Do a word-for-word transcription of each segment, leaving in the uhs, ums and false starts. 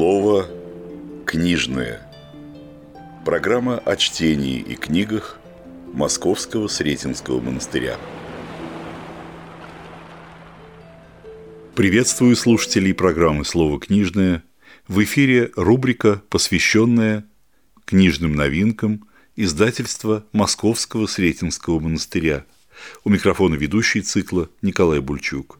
Слово книжное. Программа о чтении и книгах Московского Сретенского монастыря. Приветствую слушателей программы «Слово книжное». В эфире рубрика, посвященная книжным новинкам издательства Московского Сретенского монастыря. У микрофона ведущий цикла Николай Бульчук.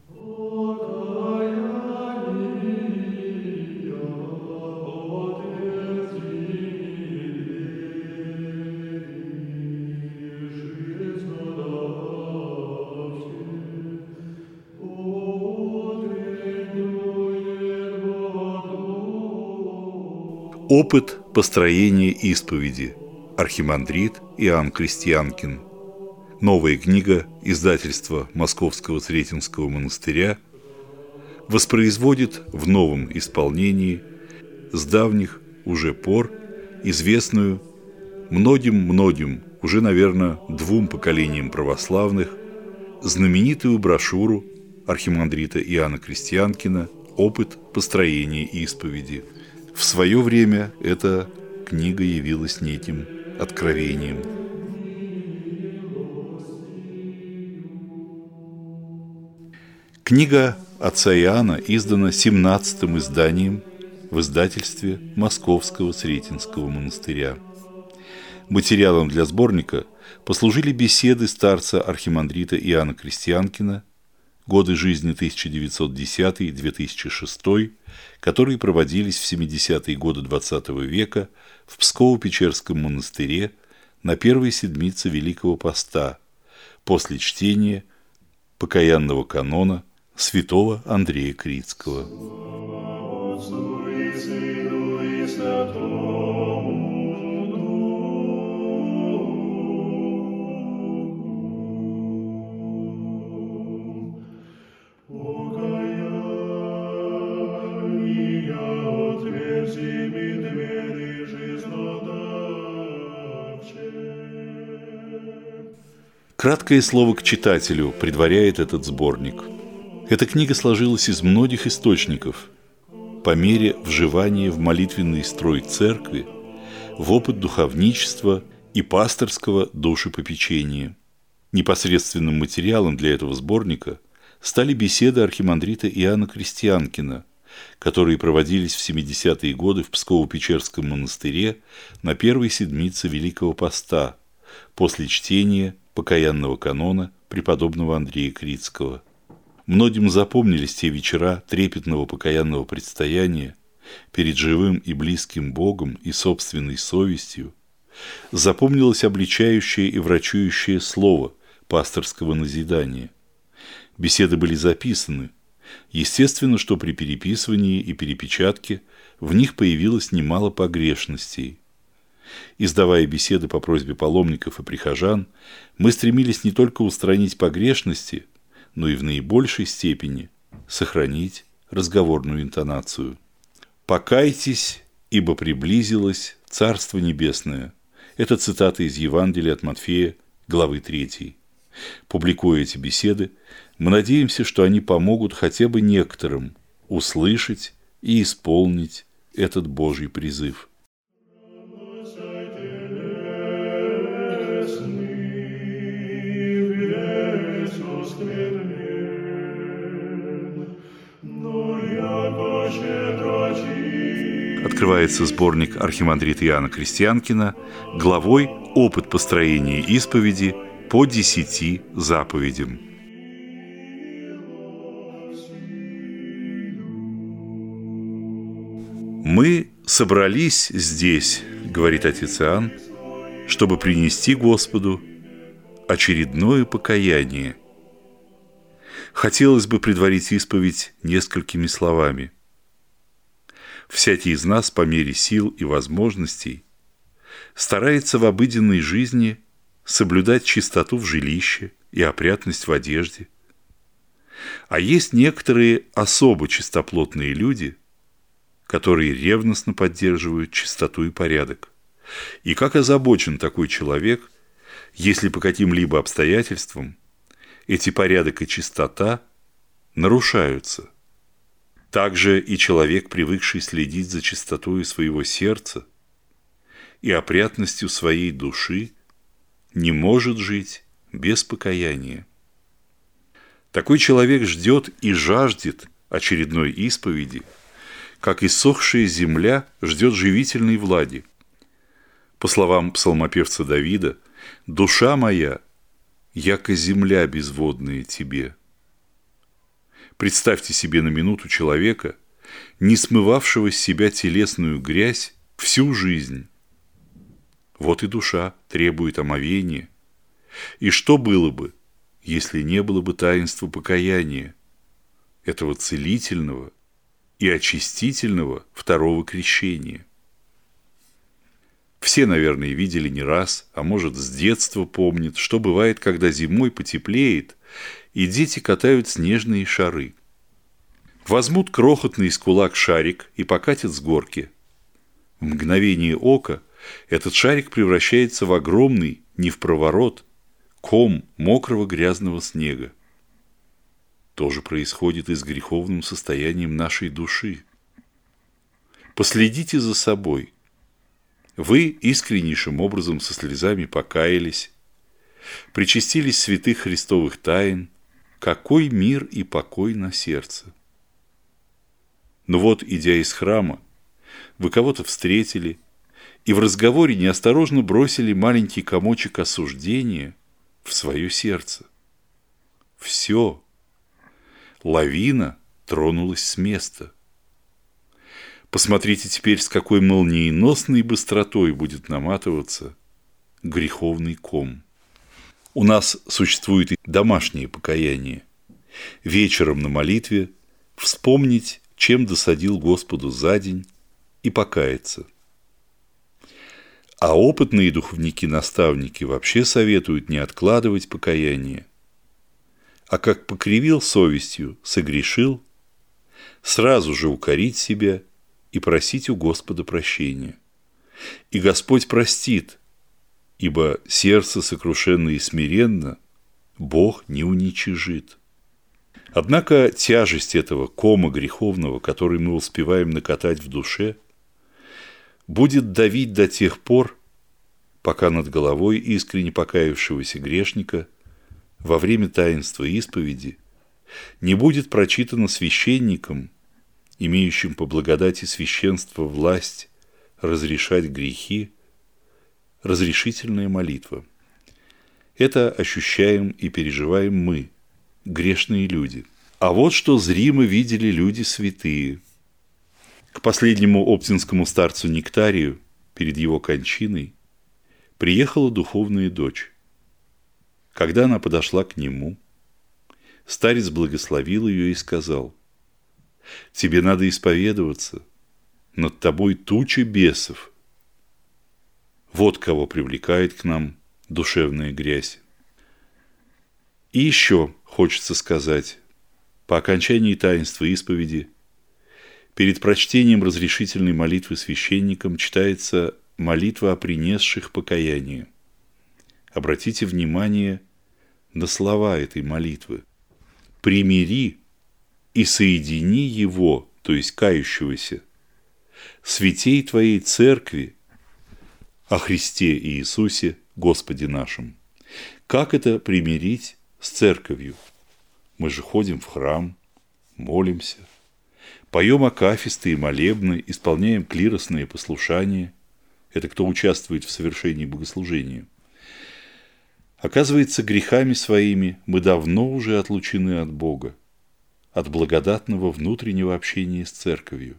Опыт построения исповеди. Архимандрит Иоанн Крестьянкин. Новая книга издательства Московского Сретенского монастыря воспроизводит в новом исполнении с давних уже пор известную многим-многим, уже, наверное, двум поколениям православных, знаменитую брошюру архимандрита Иоанна Крестьянкина «Опыт построения исповеди». В свое время эта книга явилась неким откровением. Книга отца Иоанна издана семнадцатым изданием в издательстве Московского Сретенского монастыря. Материалом для сборника послужили беседы старца архимандрита Иоанна Крестьянкина, годы жизни тысяча девятьсот десятый — две тысячи шестой, которые проводились в семидесятые годы двадцатого века в Псково-Печерском монастыре на первой седмице Великого Поста после чтения покаянного канона святого Андрея Критского. Краткое слово к читателю предваряет этот сборник. Эта книга сложилась из многих источников по мере вживания в молитвенный строй церкви, в опыт духовничества и пасторского душепопечения. Непосредственным материалом для этого сборника стали беседы архимандрита Иоанна Крестьянкина, которые проводились в семидесятые годы в Псково-Печерском монастыре на первой седмице Великого Поста после чтения покаянного канона преподобного Андрея Критского. Многим запомнились те вечера трепетного покаянного предстояния перед живым и близким Богом и собственной совестью. Запомнилось обличающее и врачующее слово пасторского назидания. Беседы были записаны. Естественно, что при переписывании и перепечатке в них появилось немало погрешностей. Издавая беседы по просьбе паломников и прихожан, мы стремились не только устранить погрешности, но и в наибольшей степени сохранить разговорную интонацию. «Покайтесь, ибо приблизилось Царство Небесное». Это цитата из Евангелия от Матфея, главы третьей. Публикуя эти беседы, мы надеемся, что они помогут хотя бы некоторым услышать и исполнить этот Божий призыв. Открывается сборник архимандрита Иоанна Крестьянкина главой «Опыт построения исповеди по десяти заповедям». «Мы собрались здесь, — говорит отец Иоанн, — чтобы принести Господу очередное покаяние. Хотелось бы предварить исповедь несколькими словами. Всякий из нас по мере сил и возможностей старается в обыденной жизни соблюдать чистоту в жилище и опрятность в одежде. А есть некоторые особо чистоплотные люди, которые ревностно поддерживают чистоту и порядок. И как озабочен такой человек, если по каким-либо обстоятельствам эти порядок и чистота нарушаются. Также и человек, привыкший следить за чистотой своего сердца и опрятностью своей души, не может жить без покаяния. Такой человек ждет и жаждет очередной исповеди, как иссохшая земля ждет живительной влаги. По словам псалмопевца Давида, «Душа моя, яко земля безводная тебе». Представьте себе на минуту человека, не смывавшего с себя телесную грязь всю жизнь. Вот и душа требует омовения. И что было бы, если не было бы таинства покаяния, этого целительного и очистительного второго крещения? Все, наверное, видели не раз, а может, с детства помнят, что бывает, когда зимой потеплеет, и дети катают снежные шары. Возьмут крохотный из кулак шарик и покатят с горки. В мгновение ока этот шарик превращается в огромный, не в проворот, ком мокрого грязного снега. То же происходит и с греховным состоянием нашей души. Последите за собой. Вы искреннейшим образом со слезами покаялись, причастились святых христовых тайн. Какой мир и покой на сердце! Но вот, идя из храма, вы кого-то встретили и в разговоре неосторожно бросили маленький комочек осуждения в свое сердце. Все. Лавина тронулась с места. Посмотрите теперь, с какой молниеносной быстротой будет наматываться греховный ком. У нас существует и домашнее покаяние. Вечером на молитве вспомнить, чем досадил Господу за день, и покаяться. А опытные духовники-наставники вообще советуют не откладывать покаяние, а как покривил совестью, согрешил, сразу же укорить себя и просить у Господа прощения. И Господь простит, ибо сердце сокрушенно и смиренно Бог не уничижит. Однако тяжесть этого кома греховного, который мы успеваем накатать в душе, будет давить до тех пор, пока над головой искренне покаявшегося грешника во время таинства исповеди не будет прочитано священником, имеющим по благодати священства власть разрешать грехи, разрешительная молитва. Это ощущаем и переживаем мы, грешные люди. А вот что зримо видели люди святые. К последнему оптинскому старцу Нектарию перед его кончиной приехала духовная дочь. Когда она подошла к нему, старец благословил ее и сказал: «Тебе надо исповедоваться, над тобой туча бесов. Вот кого привлекает к нам душевная грязь». И еще хочется сказать, по окончании таинства исповеди, перед прочтением разрешительной молитвы священником читается молитва о принесших покаяние. Обратите внимание на слова этой молитвы. «Примири и соедини его», то есть кающегося, «святей твоей церкви о Христе и Иисусе Господе нашим». Как это примирить с церковью? Мы же ходим в храм, молимся, поем акафисты и молебны, исполняем клиросные послушания. Это кто участвует в совершении богослужения. Оказывается, грехами своими мы давно уже отлучены от Бога, от благодатного внутреннего общения с церковью.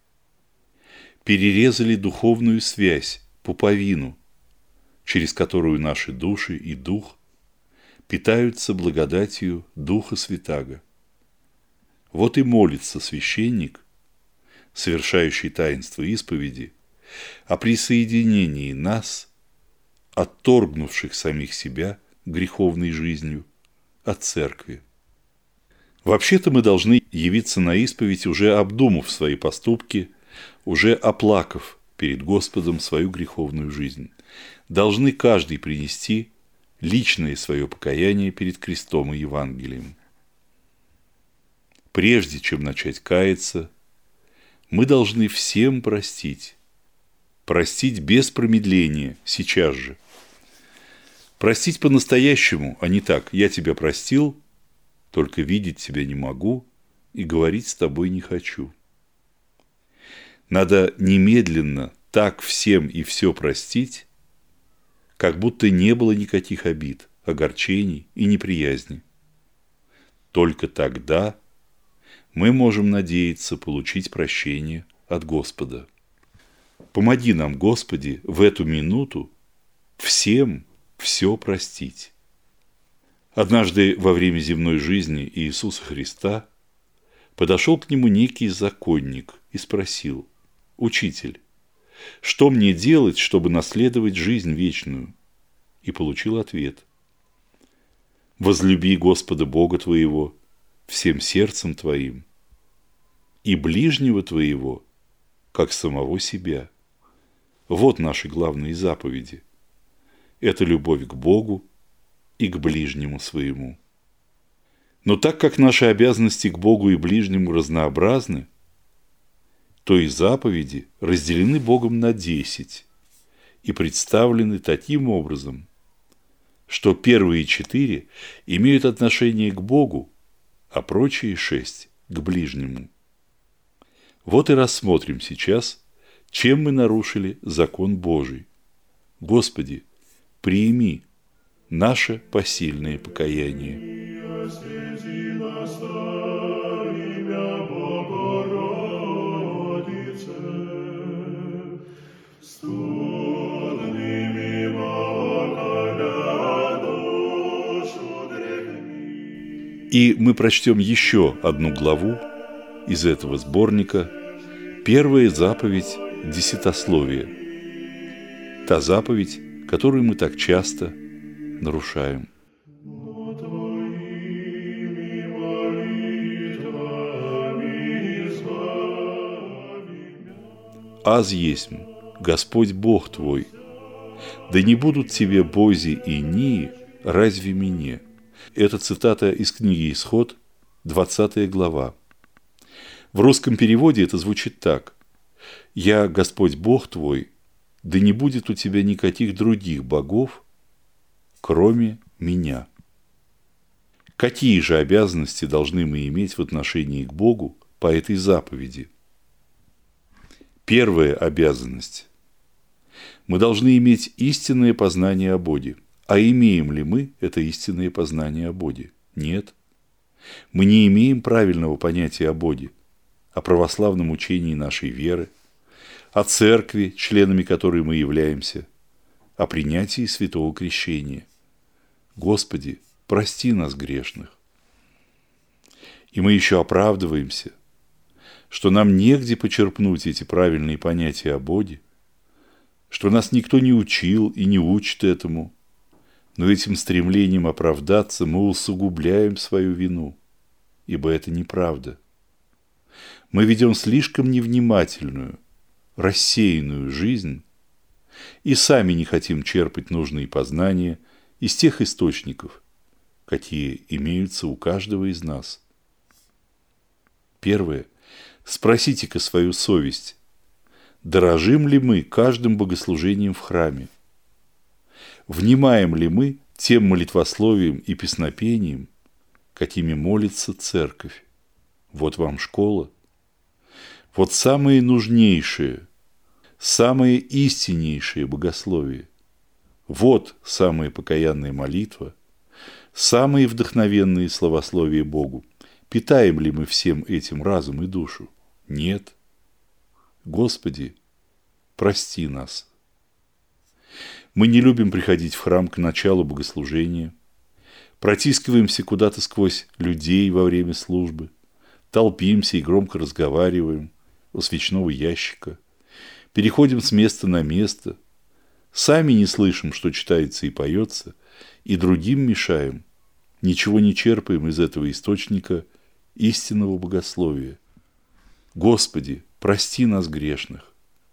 Перерезали духовную связь, пуповину, через которую наши души и дух питаются благодатью Духа Святаго. Вот и молится священник, совершающий таинство исповеди, о присоединении нас, отторгнувших самих себя греховной жизнью, от церкви. Вообще-то мы должны явиться на исповедь, уже обдумав свои поступки, уже оплакав перед Господом свою греховную жизнь. Должны каждый принести личное свое покаяние перед крестом и Евангелием. Прежде чем начать каяться, мы должны всем простить. Простить без промедления, сейчас же. Простить по-настоящему, а не так: я тебя простил, только видеть тебя не могу и говорить с тобой не хочу. Надо немедленно так всем и все простить, как будто не было никаких обид, огорчений и неприязни. Только тогда мы можем надеяться получить прощение от Господа. Помоги нам, Господи, в эту минуту всем все простить. Однажды во время земной жизни Иисуса Христа подошел к нему некий законник и спросил: «Учитель, что мне делать, чтобы наследовать жизнь вечную?» И получил ответ: «Возлюби Господа Бога твоего всем сердцем твоим и ближнего твоего, как самого себя». Вот наши главные заповеди. Это любовь к Богу и к ближнему своему. Но так как наши обязанности к Богу и ближнему разнообразны, то и заповеди разделены Богом на десять и представлены таким образом, что первые четыре имеют отношение к Богу, а прочие шесть – к ближнему. Вот и рассмотрим сейчас, чем мы нарушили закон Божий. Господи, прими наше посильное покаяние. И мы прочтем еще одну главу из этого сборника, первая заповедь десятословия, та заповедь, которую мы так часто нарушаем. «Аз есмь, Господь Бог твой, да не будут тебе бози и нии, разве мне?» Это цитата из книги «Исход», двадцатая глава. В русском переводе это звучит так: «Я Господь Бог твой, да не будет у тебя никаких других богов, кроме меня». Какие же обязанности должны мы иметь в отношении к Богу по этой заповеди? Первая обязанность. Мы должны иметь истинное познание о Боге. А имеем ли мы это истинное познание о Боге? Нет. Мы не имеем правильного понятия о Боге, о православном учении нашей веры, о церкви, членами которой мы являемся, о принятии святого крещения. Господи, прости нас, грешных. И мы еще оправдываемся, что нам негде почерпнуть эти правильные понятия о Боге, что нас никто не учил и не учит этому, но этим стремлением оправдаться мы усугубляем свою вину, ибо это неправда. Мы ведем слишком невнимательную, рассеянную жизнь и сами не хотим черпать нужные познания из тех источников, какие имеются у каждого из нас. Первое. Спросите-ка свою совесть, дорожим ли мы каждым богослужением в храме? Внимаем ли мы тем молитвословием и песнопением, какими молится церковь? Вот вам школа. Вот самое нужнейшее, самое истиннейшее богословие. Вот самая покаянная молитва, самые вдохновенные словословия Богу. Питаем ли мы всем этим разум и душу? Нет. Господи, прости нас. Мы не любим приходить в храм к началу богослужения, протискиваемся куда-то сквозь людей во время службы, толпимся и громко разговариваем у свечного ящика, переходим с места на место, сами не слышим, что читается и поется, и другим мешаем, ничего не черпаем из этого источника истинного богословия. Господи, прости нас, грешных.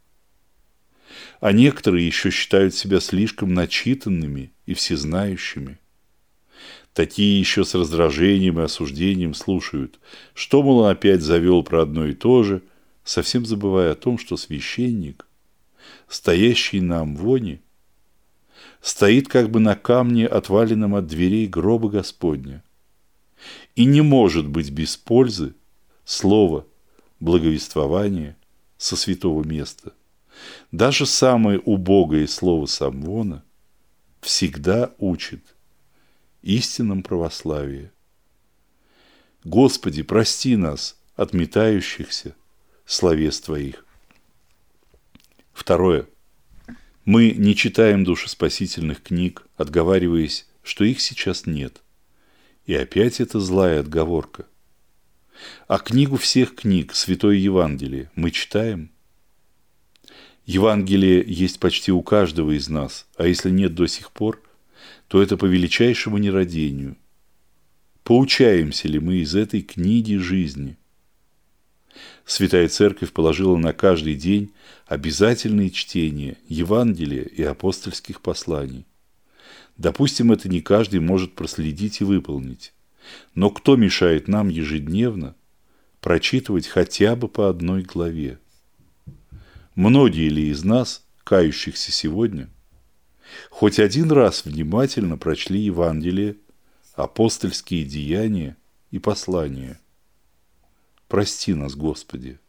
А некоторые еще считают себя слишком начитанными и всезнающими. Такие еще с раздражением и осуждением слушают, что, мол, он опять завел про одно и то же, совсем забывая о том, что священник, стоящий на амвоне, стоит как бы на камне, отваленном от дверей гроба Господня. И не может быть без пользы слова благовествования со святого места. Даже самое убогое слово самвона всегда учит истинном православии. Господи, прости нас, отметающихся словес Твоих. Второе. Мы не читаем душеспасительных книг, отговариваясь, что их сейчас нет. И опять это злая отговорка. А книгу всех книг, Святое Евангелие, мы читаем? Евангелие есть почти у каждого из нас, а если нет до сих пор, то это по величайшему нерадению. Поучаемся ли мы из этой книги жизни? Святая Церковь положила на каждый день обязательные чтения Евангелия и апостольских посланий. Допустим, это не каждый может проследить и выполнить. Но кто мешает нам ежедневно прочитывать хотя бы по одной главе? Многие ли из нас, кающихся сегодня, хоть один раз внимательно прочли Евангелие, апостольские деяния и послания? Прости нас, Господи.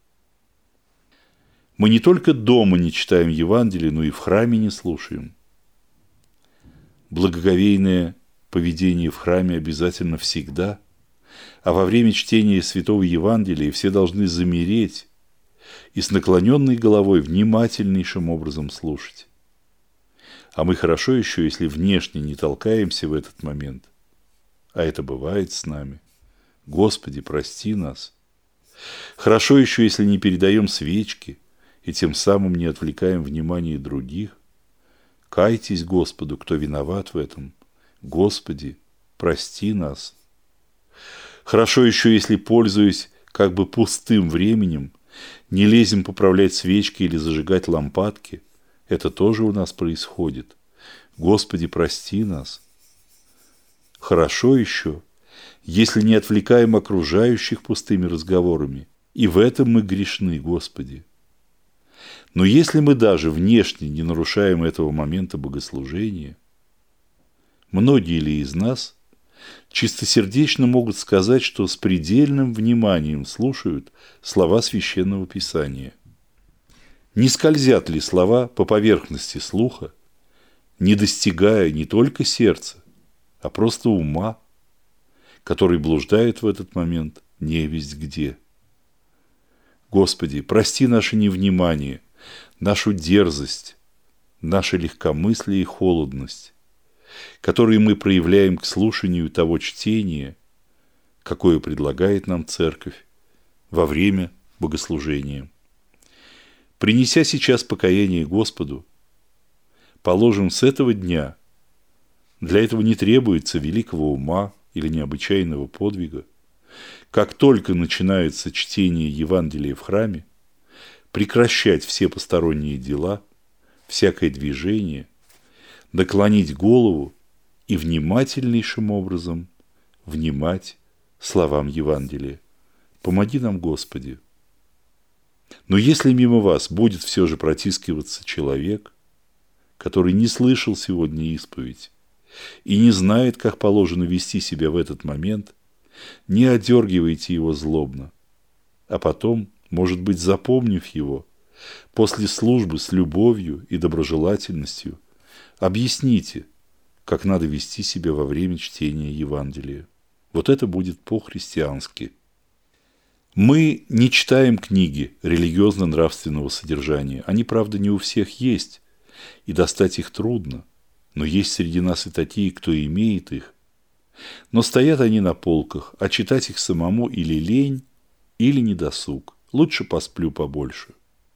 Мы не только дома не читаем Евангелие, но и в храме не слушаем. Благоговейное поведение в храме обязательно всегда, а во время чтения Святого Евангелия все должны замереть и с наклоненной головой внимательнейшим образом слушать. А мы хорошо еще, если внешне не толкаемся в этот момент, а это бывает с нами. Господи, прости нас. Хорошо еще, если не передаем свечки и тем самым не отвлекаем внимание других. Кайтесь Господу, кто виноват в этом. Господи, прости нас. Хорошо еще, если, пользуясь как бы пустым временем, не лезем поправлять свечки или зажигать лампадки. Это тоже у нас происходит. Господи, прости нас. Хорошо еще, если не отвлекаем окружающих пустыми разговорами. И в этом мы грешны, Господи. Но если мы даже внешне не нарушаем этого момента богослужения, многие ли из нас чистосердечно могут сказать, что с предельным вниманием слушают слова Священного Писания? Не скользят ли слова по поверхности слуха, не достигая не только сердца, а просто ума, который блуждает в этот момент невесть где? Господи, прости наше невнимание, нашу дерзость, наше легкомыслие и холодность, которые мы проявляем к слушанию того чтения, какое предлагает нам Церковь во время богослужения. Принеся сейчас покаяние Господу, положим с этого дня, для этого не требуется великого ума или необычайного подвига, как только начинается чтение Евангелия в храме, прекращать все посторонние дела, всякое движение, наклонить голову и внимательнейшим образом внимать словам Евангелия. Помоги нам, Господи. Но если мимо вас будет все же протискиваться человек, который не слышал сегодня исповедь и не знает, как положено вести себя в этот момент, не одергивайте его злобно, а потом, может быть, запомнив его, после службы с любовью и доброжелательностью, объясните, как надо вести себя во время чтения Евангелия. Вот это будет по-христиански. Мы не читаем книги религиозно-нравственного содержания. Они, правда, не у всех есть, и достать их трудно, но есть среди нас и такие, кто имеет их. Но стоят они на полках, а читать их самому или лень, или недосуг. Лучше посплю побольше.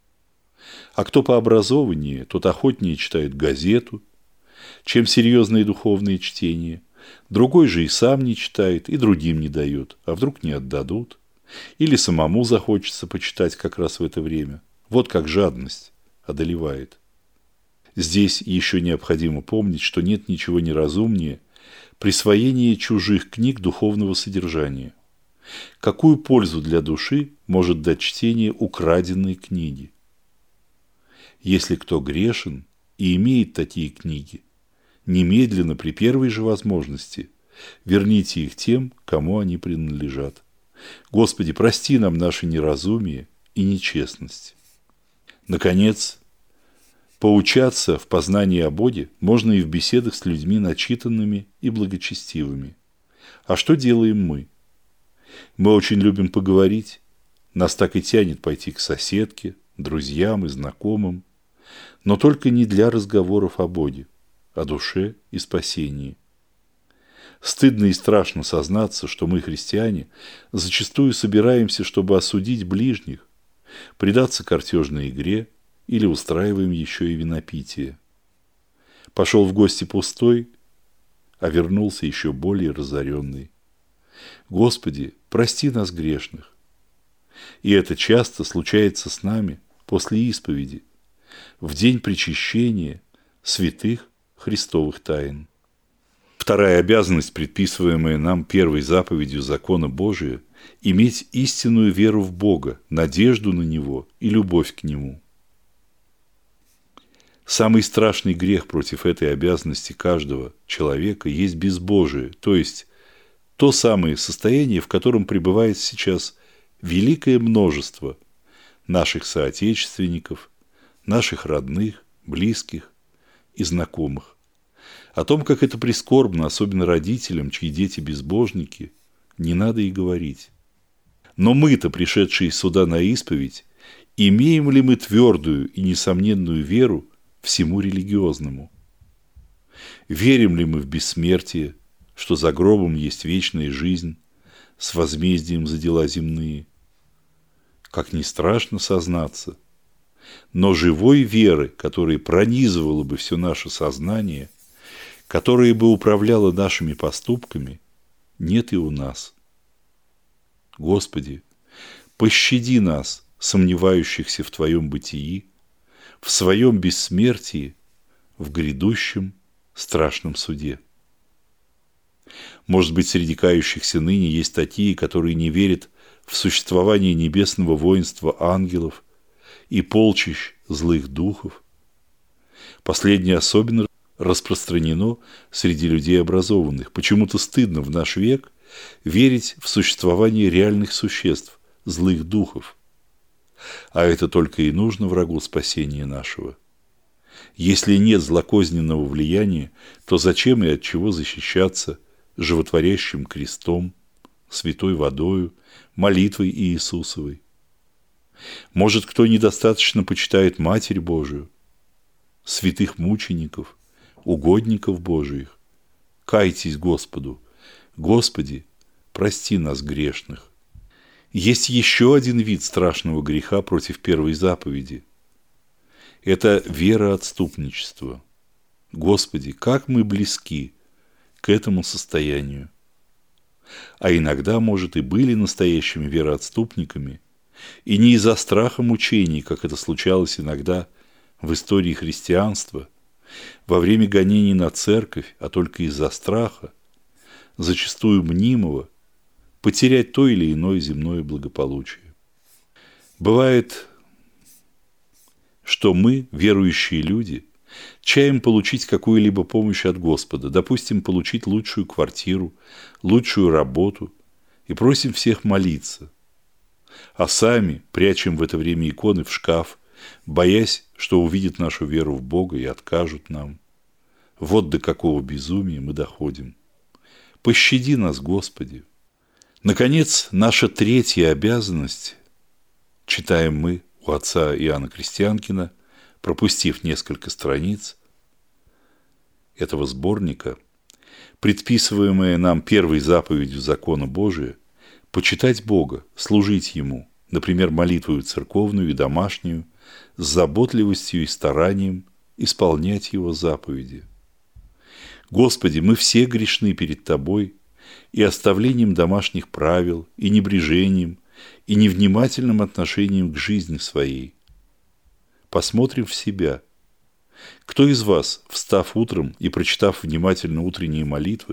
А кто пообразованнее, тот охотнее читает газету, чем серьезные духовные чтения. Другой же и сам не читает, и другим не дает, а вдруг не отдадут. Или самому захочется почитать как раз в это время. Вот как жадность одолевает. Здесь еще необходимо помнить, что нет ничего неразумнее присвоение чужих книг духовного содержания. Какую пользу для души может дать чтение украденной книги? Если кто грешен и имеет такие книги, немедленно при первой же возможности верните их тем, кому они принадлежат. Господи, прости нам наше неразумие и нечестность. Наконец, поучаться в познании о Боге можно и в беседах с людьми начитанными и благочестивыми. А что делаем мы? Мы очень любим поговорить, нас так и тянет пойти к соседке, друзьям и знакомым, но только не для разговоров о Боге, о душе и спасении. Стыдно и страшно сознаться, что мы, христиане, зачастую собираемся, чтобы осудить ближних, предаться картежной игре или устраиваем еще и винопитие. Пошел в гости пустой, а вернулся еще более разоренный. Господи, прости нас грешных. И это часто случается с нами после исповеди, в день причащения святых Христовых тайн. Вторая обязанность, предписываемая нам первой заповедью закона Божия, иметь истинную веру в Бога, надежду на Него и любовь к Нему. Самый страшный грех против этой обязанности каждого человека есть безбожие, то есть то самое состояние, в котором пребывает сейчас великое множество наших соотечественников, наших родных, близких и знакомых. О том, как это прискорбно, особенно родителям, чьи дети безбожники, не надо и говорить. Но мы-то, пришедшие сюда на исповедь, имеем ли мы твердую и несомненную веру всему религиозному? Верим ли мы в бессмертие, что за гробом есть вечная жизнь с возмездием за дела земные? Как ни страшно сознаться, но живой веры, которая пронизывала бы все наше сознание, которая бы управляла нашими поступками, нет и у нас. Господи, пощади нас, сомневающихся в Твоем бытии, в Своем бессмертии, в грядущем страшном суде. Может быть, среди кающихся ныне есть такие, которые не верят в существование небесного воинства ангелов и полчищ злых духов. Последнее особенно распространено среди людей образованных. Почему-то стыдно в наш век верить в существование реальных существ, злых духов. А это только и нужно врагу спасения нашего. Если нет злокозненного влияния, то зачем и от чего защищаться животворящим крестом, святой водою, молитвой Иисусовой? Может, кто недостаточно почитает Матерь Божию, святых мучеников, угодников Божиих? Кайтесь Господу. Господи, прости нас грешных. Есть еще один вид страшного греха против первой заповеди. Это вероотступничество. Господи, как мы близки к этому состоянию. А иногда, может, и были настоящими вероотступниками, и не из-за страха мучений, как это случалось иногда в истории христианства, во время гонений на церковь, а только из-за страха, зачастую мнимого, потерять то или иное земное благополучие. Бывает, что мы, верующие люди, чаем получить какую-либо помощь от Господа, допустим, получить лучшую квартиру, лучшую работу, и просим всех молиться, а сами прячем в это время иконы в шкаф, боясь, что увидят нашу веру в Бога и откажут нам. Вот до какого безумия мы доходим. Пощади нас, Господи. Наконец, наша третья обязанность, читаем мы у отца Иоанна Крестьянкина, пропустив несколько страниц этого сборника, предписываемая нам первой заповедью закона Божия, почитать Бога, служить Ему, например, молитвою церковную и домашнюю, с заботливостью и старанием исполнять Его заповеди. Господи, мы все грешны перед Тобой и оставлением домашних правил, и небрежением, и невнимательным отношением к жизни своей. Посмотрим в себя. Кто из вас, встав утром и прочитав внимательно утренние молитвы,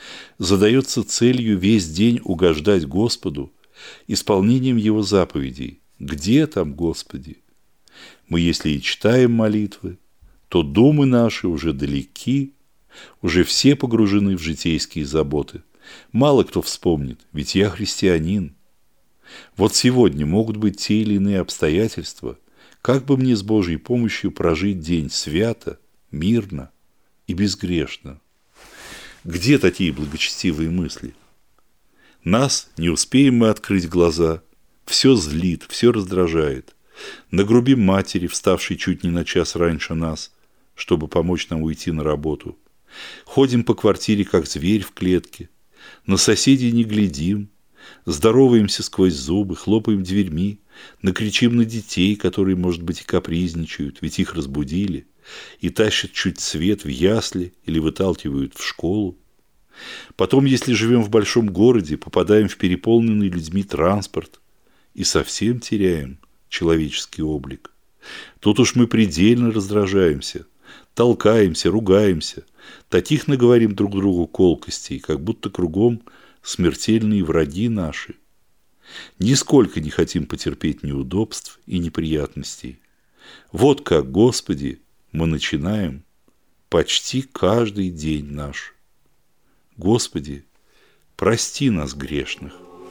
задается целью весь день угождать Господу исполнением Его заповедей. Где там, Господи? Мы, если и читаем молитвы, то думы наши уже далеки, уже все погружены в житейские заботы. Мало кто вспомнит, ведь я христианин. Вот сегодня могут быть те или иные обстоятельства, как бы мне с Божьей помощью прожить день свято, мирно и безгрешно. Где такие благочестивые мысли? Нас не успеем мы открыть глаза, все злит, все раздражает. Нагрубим матери, вставшей чуть не на час раньше нас, чтобы помочь нам уйти на работу. Ходим по квартире, как зверь в клетке. На соседей не глядим. Здороваемся сквозь зубы, хлопаем дверьми, накричим на детей, которые, может быть, и капризничают, ведь их разбудили, и тащат чуть свет в ясли или выталкивают в школу. Потом, если живем в большом городе, попадаем в переполненный людьми транспорт и совсем теряем человеческий облик. Тут уж мы предельно раздражаемся, толкаемся, ругаемся, таких наговорим друг другу колкостей, как будто кругом смертельные враги наши. Нисколько не хотим потерпеть неудобств и неприятностей. Вот как, Господи, мы начинаем почти каждый день наш. Господи, прости нас, грешных.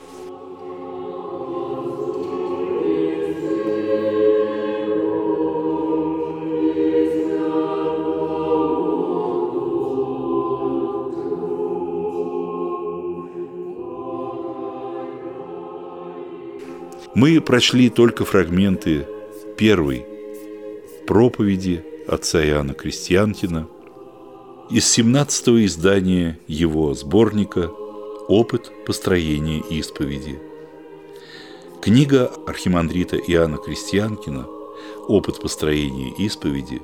Мы прочли только фрагменты первой проповеди отца Иоанна Крестьянкина из семнадцатого издания его сборника «Опыт построения исповеди». Книга архимандрита Иоанна Крестьянкина «Опыт построения исповеди»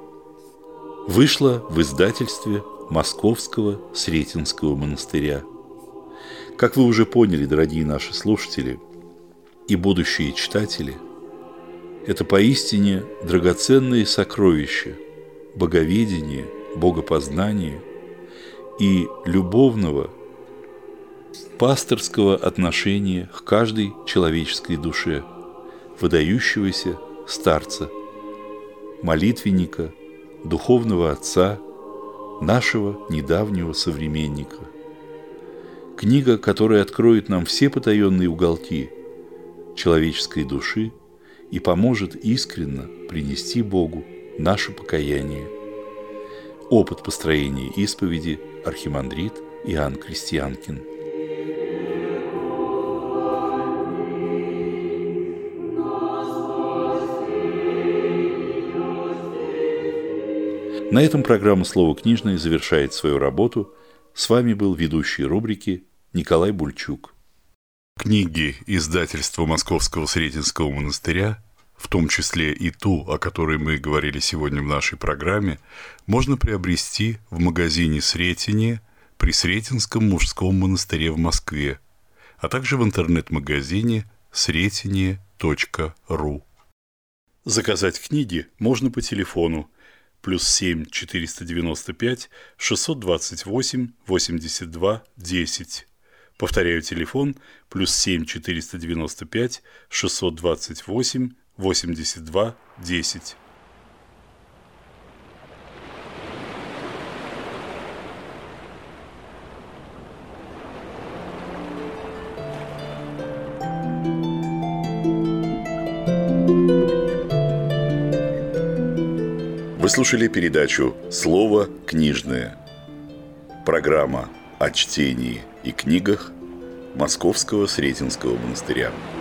вышла в издательстве Московского Сретенского монастыря. Как вы уже поняли, дорогие наши слушатели и будущие читатели, это поистине драгоценные сокровища боговедения, богопознания и любовного пасторского отношения к каждой человеческой душе, выдающегося старца, молитвенника, духовного отца, нашего недавнего современника. Книга, которая откроет нам все потаенные уголки человеческой души и поможет искренно принести Богу наше покаяние. Опыт построения исповеди. Архимандрит Иоанн Крестьянкин. На этом программа «Слово книжное» завершает свою работу. С вами был ведущий рубрики Николай Бульчук. Книги издательства Московского Сретенского монастыря, в том числе и ту, о которой мы говорили сегодня в нашей программе, можно приобрести в магазине «Сретение» при Сретенском мужском монастыре в Москве, а также в интернет-магазине сретение точка ру. Заказать книги можно по телефону плюс семь четыреста девяносто пять шестьсот двадцать восемь восемьдесят два десять. Повторяю, телефон плюс семь четыреста девяносто пять шестьсот двадцать восемь восемьдесят два десять. Вы слушали передачу «Слово книжное». Программа о чтении и книгах Московского Сретенского монастыря.